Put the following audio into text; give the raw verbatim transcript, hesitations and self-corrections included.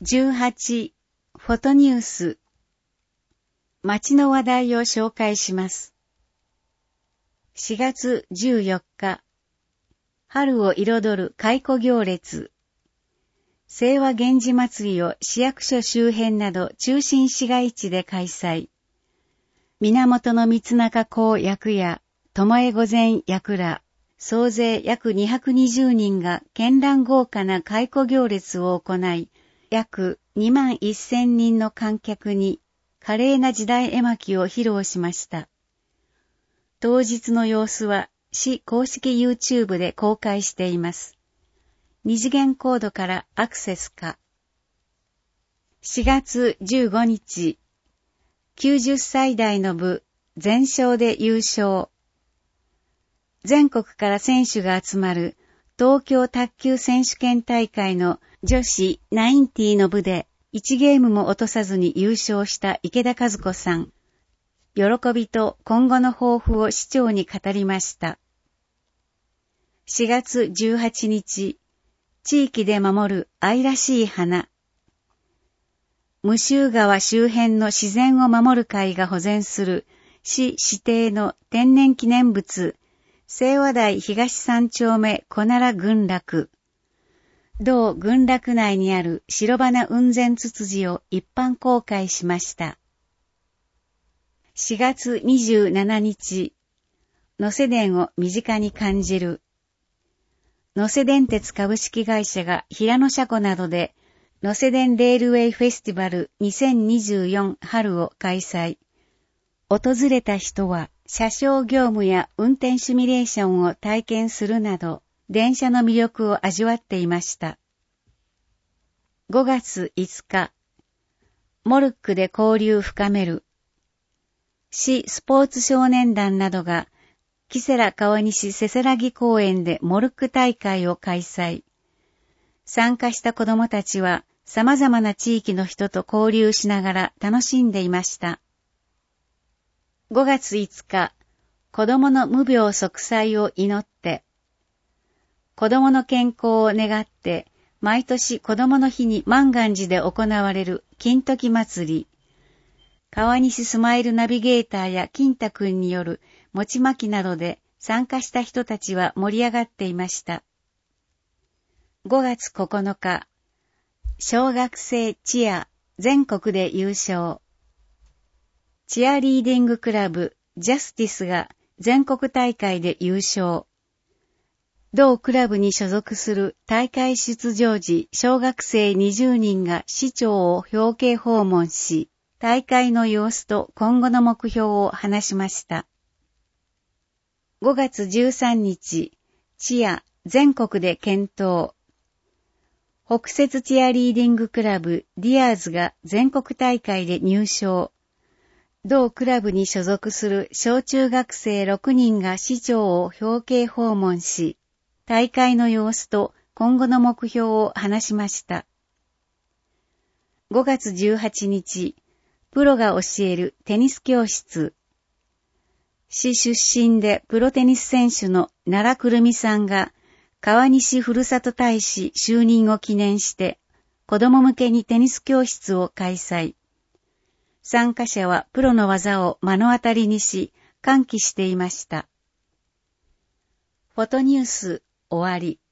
じゅうはち、フォトニュース。街の話題を紹介します。しがつじゅうよっか、春を彩る蚕行列。清和源氏祭りを市役所周辺など中心市街地で開催。源光中公役や巴御前役ら、総勢約にひゃくにじゅうにんが絢爛豪華な蚕行列を行い、約にまんせんにんの観客に華麗な時代絵巻を披露しました。当日の様子は市公式 YouTube で公開しています。二次元コードからアクセスか。しがつじゅうごにち、きゅうじゅっさい代の部全勝で優勝。全国から選手が集まる東京卓球選手権大会の女子きゅうじゅうの部でいちゲームも落とさずに優勝した池田和子さん。喜びと今後の抱負を市長に語りました。しがつじゅうはちにち、地域で守る愛らしい花。無臭川周辺の自然を守る会が保全する市指定の天然記念物、清和台東三丁目小奈良群落。同群落内にある白花雲仙ツツジを一般公開しました。しがつにじゅうしちにち、能勢電を身近に感じる。能勢電鉄株式会社が平野車庫などで能勢電レールウェイフェスティバルにせんにじゅうよん春を開催。訪れた人は車掌業務や運転シミュレーションを体験するなど、電車の魅力を味わっていました。ごがついつか、モルックで交流深める。市スポーツ少年団などが、木瀬良川西せせらぎ公園でモルック大会を開催。参加した子どもたちは、様々な地域の人と交流しながら楽しんでいました。ごがついつか、子どもの無病息災を祈って、子どもの健康を願って、毎年子どもの日に万願寺で行われる金時祭り。川西スマイルナビゲーターや金太くんによる餅巻きなどで参加した人たちは盛り上がっていました。ごがつここのか、小学生チア全国で優勝。チアリーディングクラブジャスティスが全国大会で優勝。同クラブに所属する大会出場時小学生にじゅうにんが市長を表敬訪問し、大会の様子と今後の目標を話しました。ごがつじゅうさんにち、チア全国で検討。北摂チアリーディングクラブディアーズが全国大会で入賞。同クラブに所属する小中学生ろくにんが市長を表敬訪問し、大会の様子と今後の目標を話しました。ごがつじゅうはちにち、プロが教えるテニス教室。市出身でプロテニス選手の奈良くるみさんが川西ふるさと大使就任を記念して子供向けにテニス教室を開催。参加者はプロの技を目の当たりにし歓喜していました。フォトニュース終わり。